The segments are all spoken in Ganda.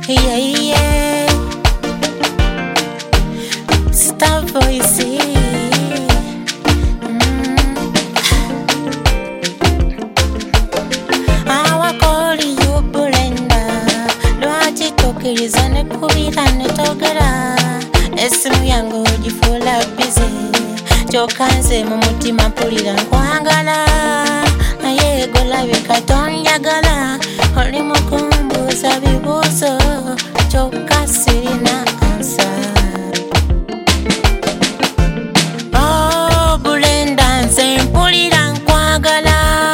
Yeah, yeah. Star voice. Awakoli yubulenda lwaki tokkiriza ne kubira ne togera esimu yange ogifula busy kyokka nze mu mutima mpulira nkwagala naye golabika tonjagala oli mu kumbuuza bibuuzo kyokka sirina ansa. Oh Bulenda nze mpulira nkwagala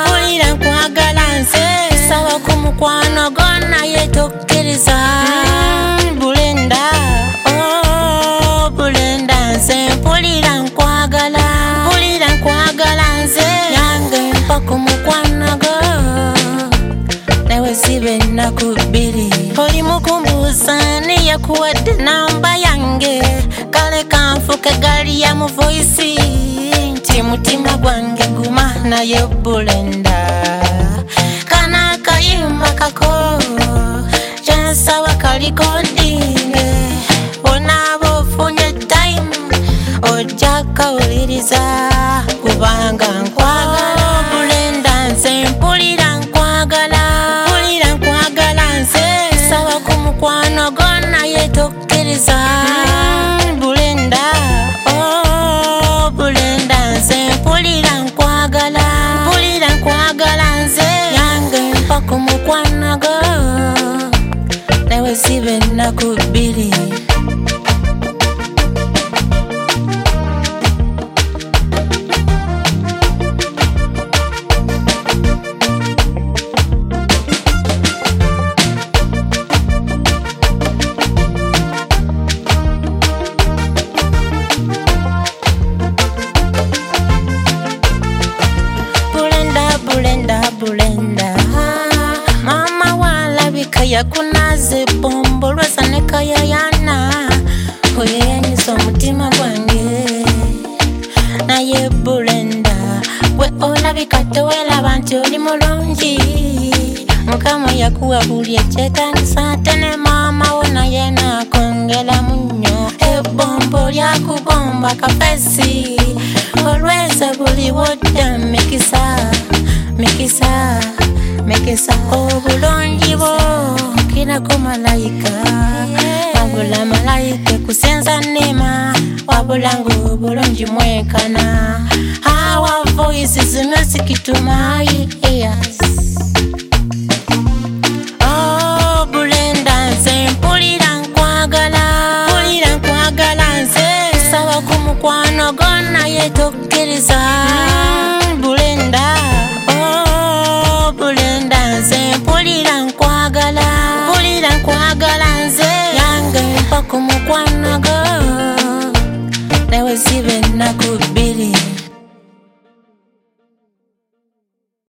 nze saba ku mukwano gonna ye tokkiriza Bulenda. Oh Bulenda nze mpulira nkwagala nze yange mpa ku mukwano go nawe sibe ennaku bbiri oli mukumbuuza ne yakuwadde namba yange kale kanfuke gali ya mu voice nti mutima gwange guma naye Bulenda kana akayimba kako kyansaba kalikodinge bonaaba ofunye time ojja kawuliriza kubanga nkwagala. Bulenda nze mpulira nkwagala nze saba ku mukwano gonna ye tokkiriza Bulenda. Oh Bulenda nze mpulira nkwagala nze yange mpa ku mukwano go nawe sibe ennaku bbiri. Bulenda mama walabika yakunaze bombo lwesa ne kayayana oyeyanyiza omutima gwange naye Bulenda gwe olabika tewelaba nti oli mulungi Mukama yakuwa buli ekyetagisa ate ne mama wo naye nakongeramu nnyo ebbombo lyakubomba kafesi olweza buli wodda mikisa obulungi bwo kirako malayika wabula malayika kusenza nema wabula ng'obulungi mwekana. Our voices music to my ears. Oh Bulenda nze mpulira nkwagala nze saba ku mukwano gonna ye tokkiriza Bulenda. Oh Bulenda nze mpulira nkwagala nze yange mpa ku mukwano go nawe sibe